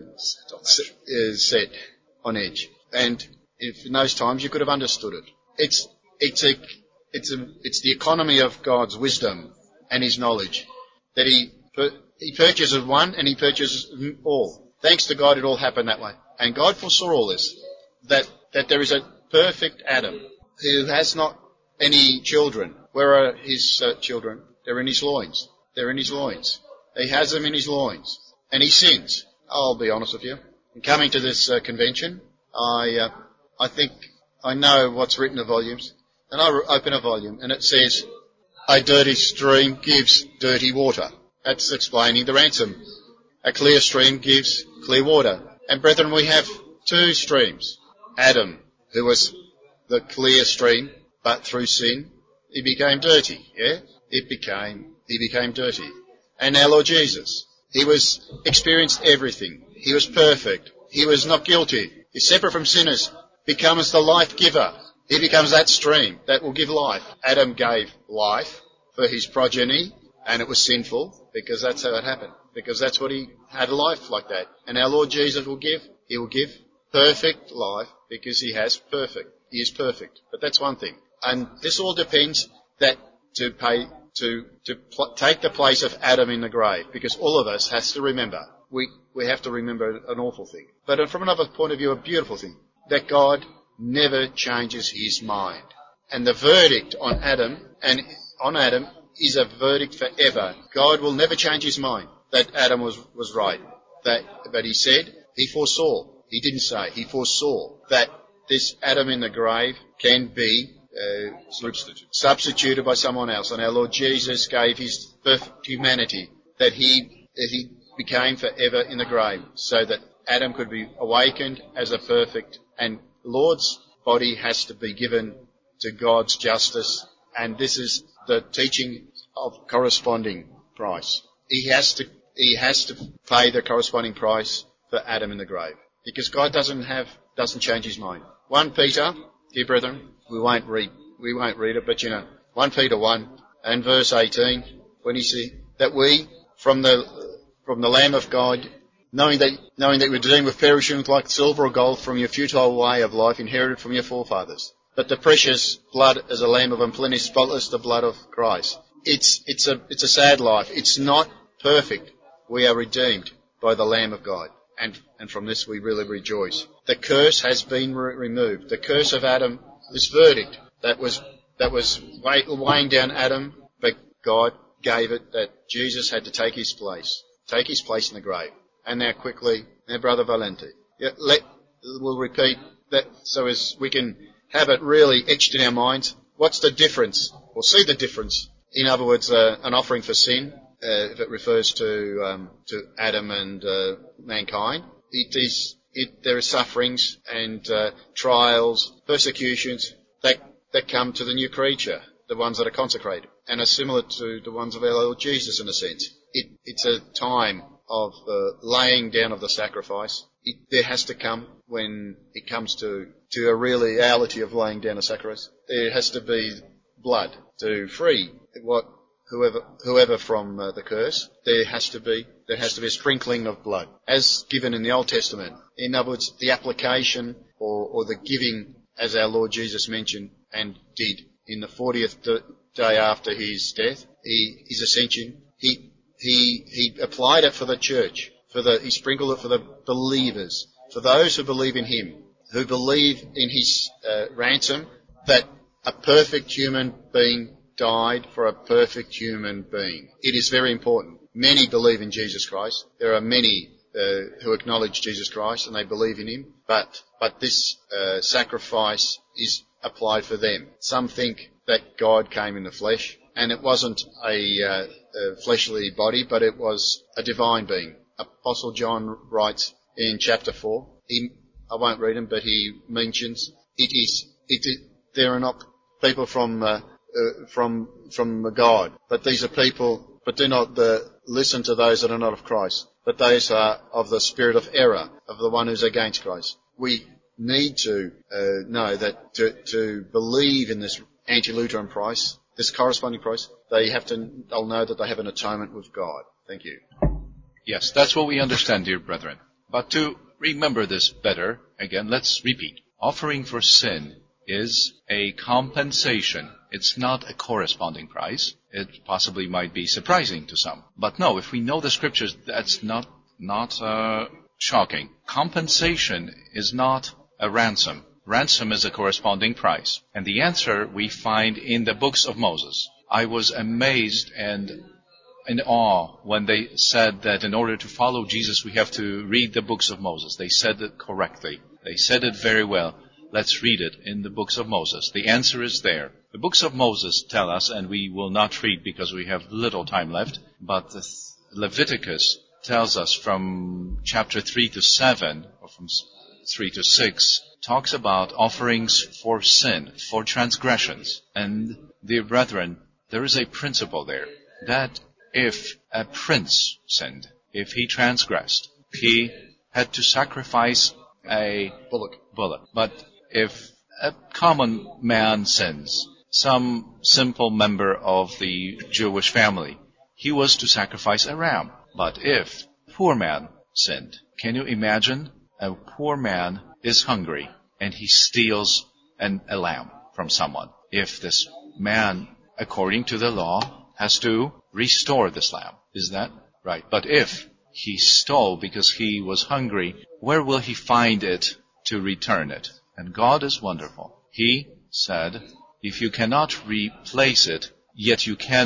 is set on edge. And if in those times you could have understood it. It's, it's a, it's a, it's the economy of God's wisdom and His knowledge that He, He purchases one and He purchases all. Thanks to God it all happened that way. And God foresaw all this, that, that there is a perfect Adam who has not any children. Where are his uh, children? They're in his loins. They're in his loins. He has them in his loins. And he sins. I'll be honest with you. In coming to this uh, convention, I uh, I think I know what's written in volumes, and I open a volume, and it says, a dirty stream gives dirty water. That's explaining the ransom. A clear stream gives clear water. And brethren, we have two streams. Adam, who was the clear stream, but through sin, he became dirty, yeah? It became, he became dirty. And our Lord Jesus, he was, experienced everything. He was perfect. He was not guilty. He's separate from sinners, becomes the life giver. He becomes that stream that will give life. Adam gave life for his progeny, and it was sinful, because that's how it happened. Because that's what he had, a life like that. And our Lord Jesus will give, he will give perfect life, because he has perfect. He is perfect. But that's one thing. And this all depends that to pay, to, to pl- take the place of Adam in the grave, because all of us has to remember, we, we have to remember an awful thing. But from another point of view, a beautiful thing, that God never changes his mind. And the verdict on Adam, and on Adam, is a verdict forever. God will never change his mind that Adam was, was right. That, but he said, he foresaw, he didn't say, he foresaw that this Adam in the grave can be uh, Substitute. substituted by someone else. And our Lord Jesus gave his perfect humanity, that he, that he became forever in the grave, so that Adam could be awakened as a perfect, and Lord's body has to be given to God's justice, and this is the teaching of corresponding price. He has to, he has to pay the corresponding price for Adam in the grave, because God doesn't have, doesn't change his mind. First Peter, dear brethren, we won't read, we won't read it, but you know, First Peter one and verse eighteen, when he says that we, from the, from the Lamb of God, knowing that, knowing that we're redeemed with perishing like silver or gold from your futile way of life inherited from your forefathers, but the precious blood as a lamb of unblemished, spotless, the blood of Christ. It's, it's a, it's a sad life. It's not perfect. We are redeemed by the Lamb of God. And, and from this we really rejoice. The curse has been re- removed. The curse of Adam, this verdict that was, that was weigh, weighing down Adam, but God gave it that Jesus had to take his place, take his place in the grave. And now quickly, now Brother Valenti, yeah, let, we'll repeat that so as we can have it really etched in our minds. What's the difference? We'll see the difference. In other words, uh, an offering for sin, uh, if it refers to um, to Adam and uh, mankind, it is it, there are sufferings and uh, trials, persecutions that that come to the new creature, the ones that are consecrated, and are similar to the ones of our Lord Jesus in a sense. It, it's a time of uh, laying down of the sacrifice. It, there has to come, when it comes to, to a reality of laying down a sacrifice, there has to be blood to free what whoever whoever from uh, the curse. There has to be there has to be a sprinkling of blood, as given in the Old Testament. In other words, the application or, or the giving, as our Lord Jesus mentioned and did in the fortieth day after his death, he, his ascension. He he he applied it for the church, for the he sprinkled it for the believers, for those who believe in him, who believe in his uh, ransom, that a perfect human being died for a perfect human being. It is very important. Many believe in Jesus Christ. There are many uh, who acknowledge Jesus Christ and they believe in him, but but this uh, sacrifice is applied for them. Some think that God came in the flesh, and it wasn't a, uh, a fleshly body, but it was a divine being. Apostle John writes in chapter four, he, I won't read him, but he mentions it is, it is, there are not people from, uh, uh, from, from God, but these are people, but do not uh, listen to those that are not of Christ, but those are of the spirit of error, of the one who's against Christ. We need to uh, know that to, to believe in this anti-Lutheran price, this corresponding price, they have to, they'll know that they have an atonement with God. Thank you. Yes, that's what we understand, dear brethren. But to remember this better, again, let's repeat. Offering for sin is a compensation. It's not a corresponding price. It possibly might be surprising to some. But no, if we know the scriptures, that's not, not, uh, shocking. Compensation is not a ransom. Ransom is a corresponding price. And the answer we find in the books of Moses. I was amazed and in awe when they said that in order to follow Jesus, we have to read the books of Moses. They said it correctly. They said it very well. Let's read it in the books of Moses. The answer is there. The books of Moses tell us, and we will not read because we have little time left, but the Leviticus tells us from chapter three to seven, or from three to six, talks about offerings for sin, for transgressions. And, dear brethren, there is a principle there, that if a prince sinned, if he transgressed, he had to sacrifice a bullock. bullock. But if a common man sins, some simple member of the Jewish family, he was to sacrifice a ram. But if a poor man sinned, can you imagine? A poor man is hungry and he steals an, a lamb from someone. If this man, according to the law, has to restore this lamb. Is that right? But if he stole because he was hungry, where will he find it to return it? And God is wonderful. He said, if you cannot replace it, yet you can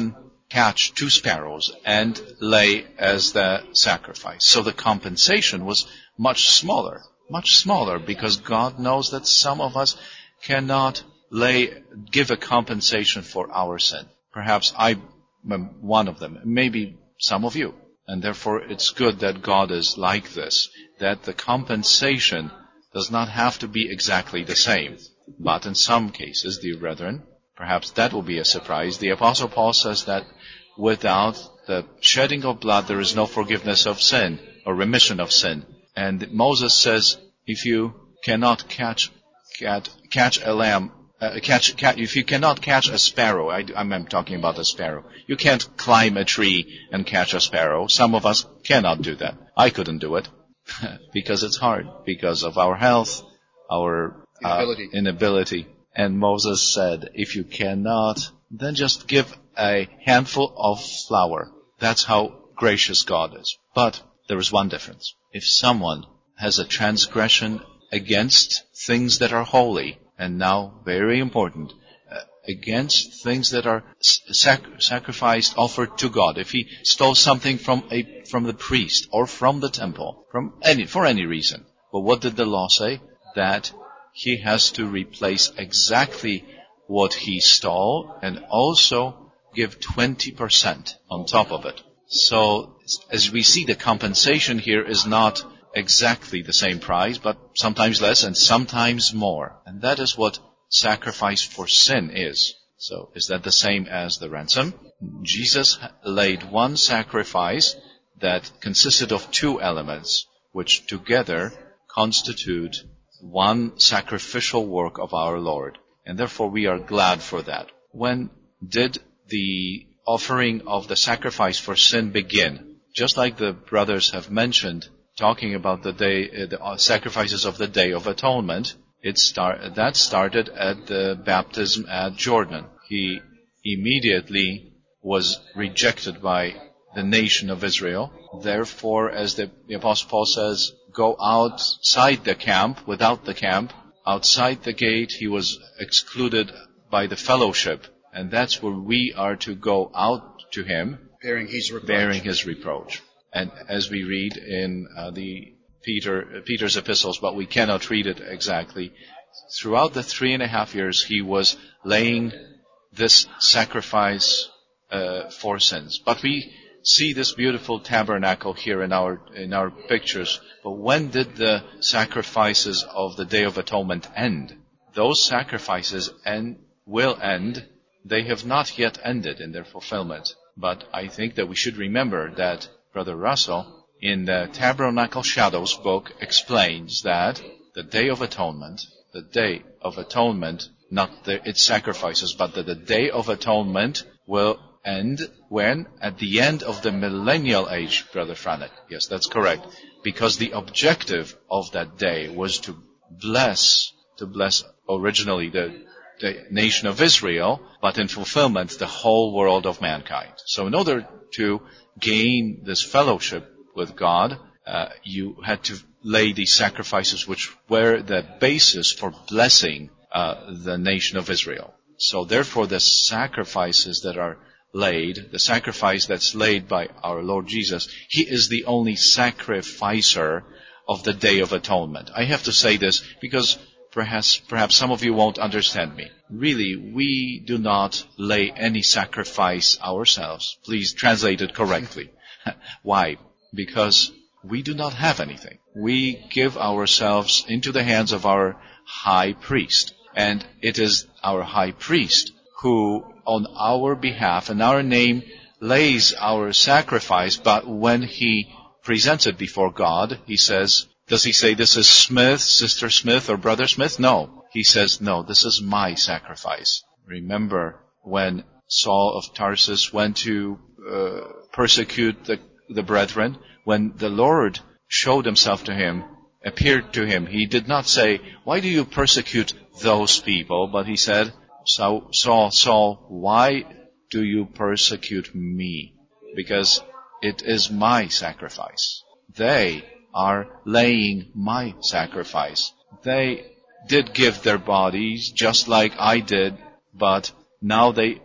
catch two sparrows and lay as the sacrifice. So the compensation was much smaller, much smaller, because God knows that some of us cannot lay, give a compensation for our sin. Perhaps I am one of them, maybe some of you. And therefore it's good that God is like this, that the compensation does not have to be exactly the same. But in some cases, dear brethren, perhaps that will be a surprise. The Apostle Paul says that without the shedding of blood, there is no forgiveness of sin or remission of sin. And Moses says, if you cannot catch catch, catch a lamb, uh, catch, catch if you cannot catch a sparrow, I, I'm talking about a sparrow. You can't climb a tree and catch a sparrow. Some of us cannot do that. I couldn't do it because it's hard, because of our health, our uh, inability. inability. And Moses said, if you cannot, then just give a handful of flour. That's how gracious God is. But there is one difference. If someone has a transgression against things that are holy, and now very important, uh, against things that are sac- sacrificed, offered to God. If he stole something from a from the priest or from the temple, from any for any reason. But what did the law say? That he has to replace exactly what he stole and also give twenty percent on top of it. So, as we see, the compensation here is not exactly the same price, but sometimes less and sometimes more. And that is what sacrifice for sin is. So, is that the same as the ransom? Jesus laid one sacrifice that consisted of two elements, which together constitute one sacrificial work of our Lord. And therefore we are glad for that. When did the offering of the sacrifice for sin begin? Just like the brothers have mentioned, talking about the day, uh, the sacrifices of the Day of Atonement, it start, that started at the baptism at Jordan. He immediately was rejected by the nation of Israel. Therefore, as the, the Apostle Paul says, go outside the camp, without the camp, outside the gate, he was excluded by the fellowship. And that's where we are to go out to him, bearing his reproach. Bearing his reproach. And as we read in uh, the Peter Peter's epistles, but we cannot read it exactly, throughout the three and a half years he was laying this sacrifice uh, for sins. But we see this beautiful tabernacle here in our in our pictures. But when did the sacrifices of the Day of Atonement end? Those sacrifices end, will end. They have not yet ended in their fulfillment. But I think that we should remember that Brother Russell, in the Tabernacle Shadows book, explains that the Day of Atonement, the Day of Atonement, not the, its sacrifices, but that the Day of Atonement will end when? At the end of the millennial age, Brother Franek. Yes, that's correct. Because the objective of that day was to bless, to bless originally the, the nation of Israel, but in fulfillment the whole world of mankind. So in order to gain this fellowship with God, uh, you had to lay these sacrifices which were the basis for blessing uh, the nation of Israel. So therefore the sacrifices that are laid, the sacrifice that's laid by our Lord Jesus, He is the only sacrificer of the Day of Atonement. I have to say this because perhaps, perhaps some of you won't understand me. Really, we do not lay any sacrifice ourselves. Please translate it correctly. Why? Because we do not have anything. We give ourselves into the hands of our high priest. And it is our high priest who, on our behalf and our name, lays our sacrifice, but when he presents it before God, he says, does he say this is Smith, Sister Smith, or Brother Smith? No. He says, no, this is my sacrifice. Remember when Saul of Tarsus went to uh, persecute the, the brethren, when the Lord showed himself to him, appeared to him, he did not say, why do you persecute those people? But he said, Saul, Saul, Saul, why do you persecute me? Because it is my sacrifice. They are laying my sacrifice. They did give their bodies just like I did, but now they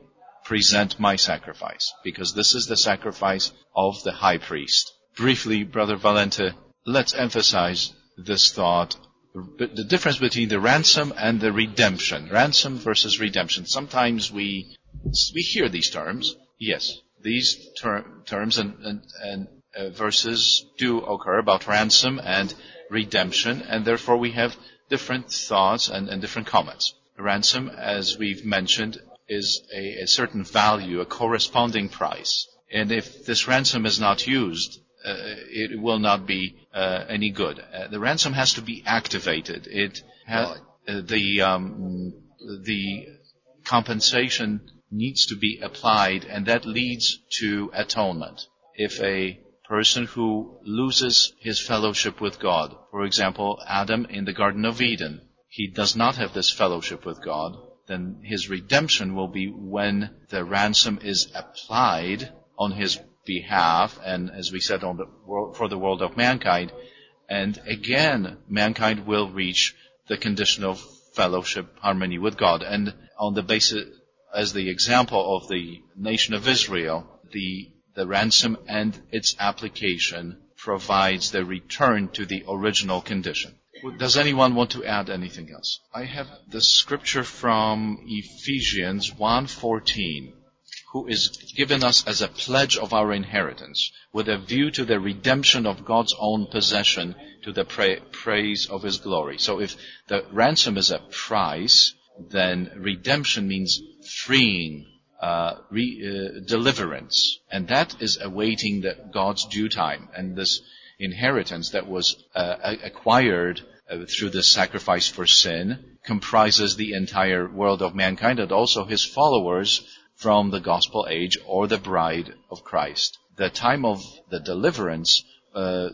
present my sacrifice, because this is the sacrifice of the high priest. Briefly, Brother Valente, let's emphasize this thought, the difference between the ransom and the redemption. Ransom versus redemption. Sometimes we we hear these terms. Yes, these ter- terms and, and, and uh, verses do occur about ransom and redemption, and therefore we have different thoughts and, and different comments. Ransom, as we've mentioned, is a, a certain value, a corresponding price. And if this ransom is not used, uh, it will not be uh, any good. Uh, the ransom has to be activated. It ha- uh, the um, the compensation needs to be applied, and that leads to atonement. If a person who loses his fellowship with God, for example, Adam in the Garden of Eden, he does not have this fellowship with God, then his redemption will be when the ransom is applied on his behalf, and as we said, on the world, for the world of mankind, and again, mankind will reach the condition of fellowship, harmony with God. And on the basis, as the example of the nation of Israel, the the ransom and its application provides the return to the original condition. Does anyone want to add anything else? I have the scripture from Ephesians one fourteen, who is given us as a pledge of our inheritance, with a view to the redemption of God's own possession, to the pra- praise of His glory. So if the ransom is a price, then redemption means freeing, uh, re, uh, deliverance. And that is awaiting the, God's due time. And this inheritance that was uh, acquired uh, through the sacrifice for sin comprises the entire world of mankind and also His followers from the gospel age or the bride of Christ. The time of the deliverance uh,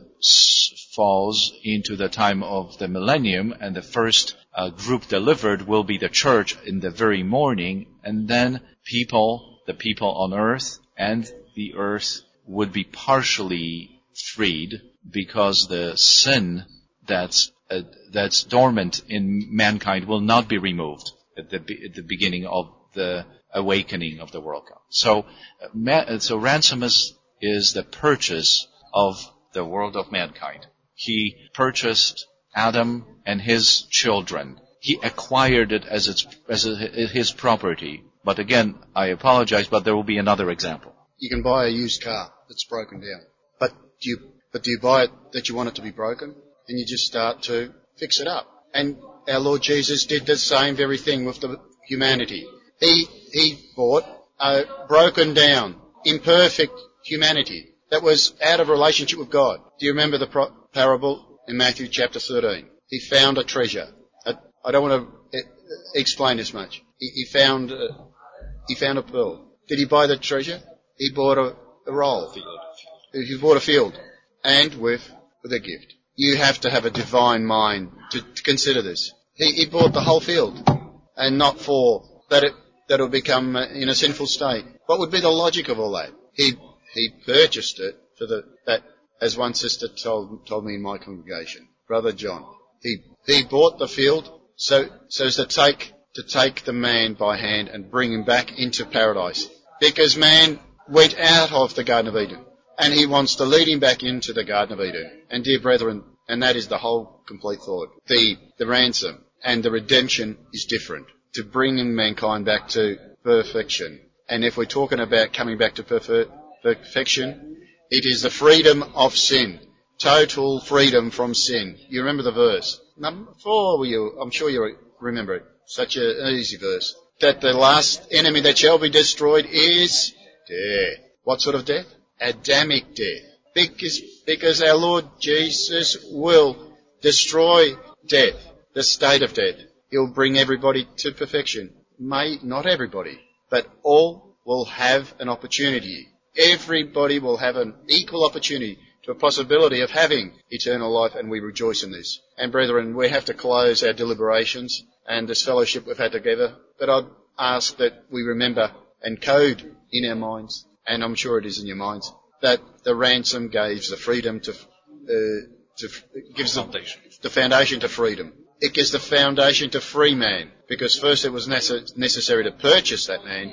s- falls into the time of the millennium, and the first uh, group delivered will be the church in the very morning, and then people, the people on earth and the earth would be partially freed, because the sin that's uh, that's dormant in mankind will not be removed at the, at the beginning of the awakening of the world. So, uh, ma- so ransom is, is the purchase of the world of mankind. He purchased Adam and his children. He acquired it as its as a, his property. But again, I apologize, but there will be another example. You can buy a used car that's broken down, but do you but do you buy it that you want it to be broken, and you just start to fix it up? And our Lord Jesus did the same very thing with the humanity. He he bought a broken down, imperfect humanity that was out of relationship with God. Do you remember the pro- parable in Matthew chapter thirteen? He found a treasure. I, I don't want to explain this much. He, he found uh, he found a pearl. Did he buy the treasure? He bought a, a roll. He bought a field, and with with a gift. You have to have a divine mind to, to consider this. He, he bought the whole field, and not for that it that it will become uh, in a sinful state. What would be the logic of all that? He he purchased it for the that, as one sister told told me in my congregation, Brother John. He he bought the field so so as to take to take the man by hand and bring him back into paradise, because man went out of the Garden of Eden, and he wants to lead him back into the Garden of Eden. And dear brethren, and that is the whole complete thought. The the ransom and the redemption is different, to bringing mankind back to perfection. And if we're talking about coming back to perfe- perfection, it is the freedom of sin, total freedom from sin. You remember the verse? Number four, you, I'm sure you remember it. Such an easy verse. That the last enemy that shall be destroyed is death. What sort of death? Adamic death. Because, because our Lord Jesus will destroy death, the state of death. He'll bring everybody to perfection. May, not everybody, but all will have an opportunity. Everybody will have an equal opportunity to a possibility of having eternal life, and we rejoice in this. And brethren, we have to close our deliberations and this fellowship we've had together, but I'd ask that we remember and code in our minds, and I'm sure it is in your minds, that the ransom gives the freedom to, uh, to gives the foundation. the foundation to freedom. It gives the foundation to free man, because first it was necess- necessary to purchase that man,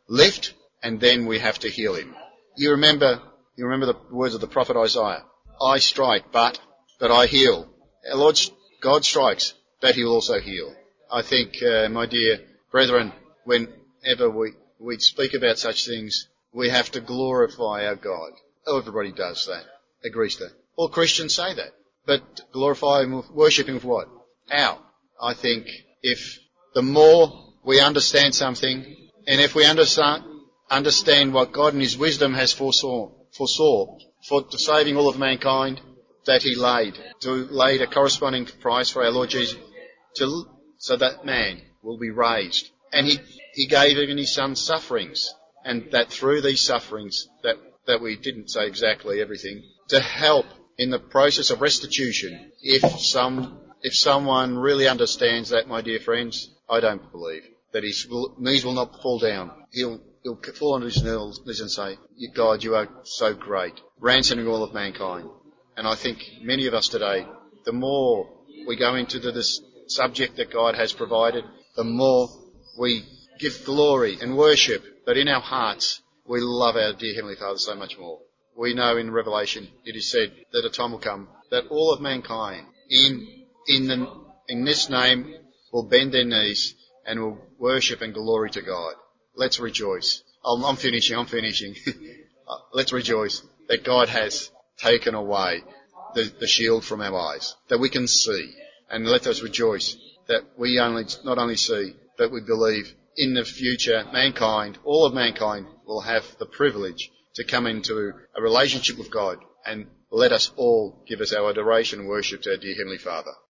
lift, and then we have to heal him. You remember, you remember the words of the prophet Isaiah. I strike, but, but I heal. Our Lord, God strikes, but he will also heal. I think, uh, my dear brethren, whenever we, we speak about such things, we have to glorify our God. Oh, everybody does that. Agrees to that. All Christians say that. But glorify him, worship him with what? How? I think if the more we understand something, and if we understand, understand what God in his wisdom has foresaw, foresaw for the saving all of mankind, that he laid, to laid a corresponding price for our Lord Jesus, to, so that man will be raised. And he, he gave even his son sufferings, and that through these sufferings, that, that we didn't say exactly everything, to help in the process of restitution. If some, if someone really understands that, my dear friends, I don't believe that his knees will not fall down. He'll, he'll fall on his knees and say, God, you are so great, ransoming all of mankind. And I think many of us today, the more we go into the, this subject that God has provided, the more we give glory and worship, that in our hearts we love our dear Heavenly Father so much more. We know in Revelation it is said that a time will come that all of mankind in in the, in this name will bend their knees and will worship and glory to God. Let's rejoice. I'm, I'm finishing, I'm finishing. Let's rejoice that God has taken away the, the shield from our eyes, that we can see. And let us rejoice that we only not only see, but we believe in the future mankind, all of mankind, will have the privilege to come into a relationship with God. And let us all give us our adoration and worship to our dear Heavenly Father.